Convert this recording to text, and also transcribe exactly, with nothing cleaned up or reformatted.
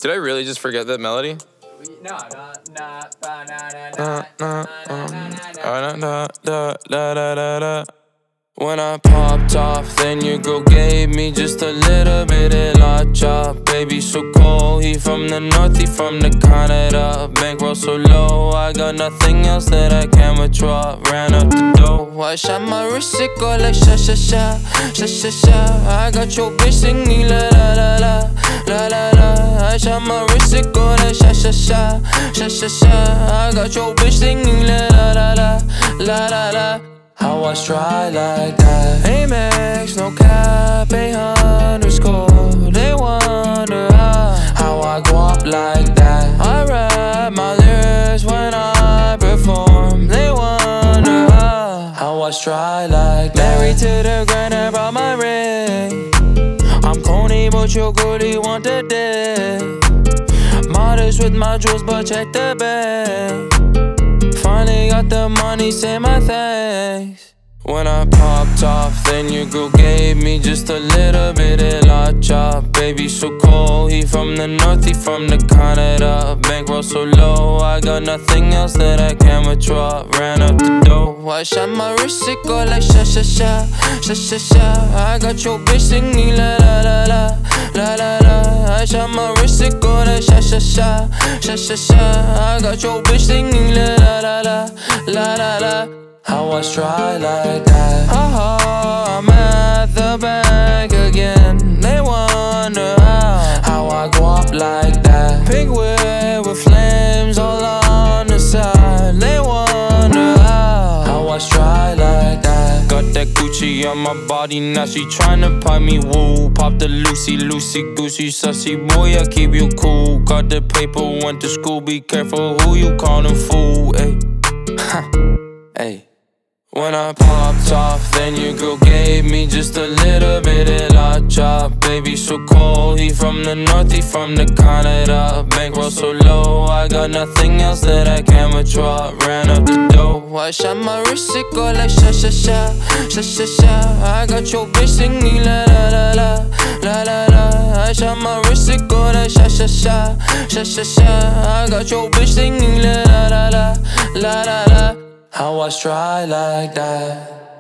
Did I really just forget that melody? No, no, no, ba, na, na, Uh, na, uh, na, um, na, na, na. uh, da, da, da, da, da. When I popped off, then your girl gave me just a little bit of la chop. Baby so cold, he from the north, he from the Canada. Bankroll so low, I got nothing else that I can withdraw. Ran up the dough, I shot my wrist, it go like sha sha sha, sha sha sha. I got your bitch singing la la la la, la la la. I shot my wrist, it go like sha sha sha, sha sha sha. I got your bitch singing la la la la, la la la. How I try like that? Amex, no cap, eight underscore. They wonder how, how I go up like that. I rap my lyrics when I perform. They wonder how, how I try like that. Married to the grind, I brought my ring. I'm corny, but your girlie want the dick. Modest with my jewels, but check the bag. Finally got the money, say my thanks. When I popped off, then your girl gave me just a little bit of la chop. Baby so cold, he from the north, he from the Canada. Bankroll so low, I got nothing else that I can withdraw. Ran up the dough, I shot my wrist, it go like sha sha sha, sha sha sha. I got your bitch singing la la la la, la la la. I shot my wrist, it go like sha sha sha, sha sha sha. I got your bitch singing la la la la, la la la. How I try like that? Haha, I'm at the bank again. They wonder how, how I go up like that. Pink whip with flames all on the side. They wonder how, how I try like that. Got that Gucci on my body, now she tryna pipe me woo. Pop the Lucy, Lucy, Goosey, sussy boy, I keep you cool. Got the paper, went to school, be careful who you callin' fool, ayy. Ayy. When I popped off, then your girl gave me just a little bit of la chop. Baby so cold, he from the north, he from the Canada. Bankroll so low, I got nothing else that I can withdraw. Ran up the dough, I shot my wrist, it go like sha sha sha, sha sha sha. I got your bitch singing la la la la, la la la. I shot my wrist, it go like sha sha sha, sha sha sha. I got your bitch singing la la la la, la la la. How I try like that?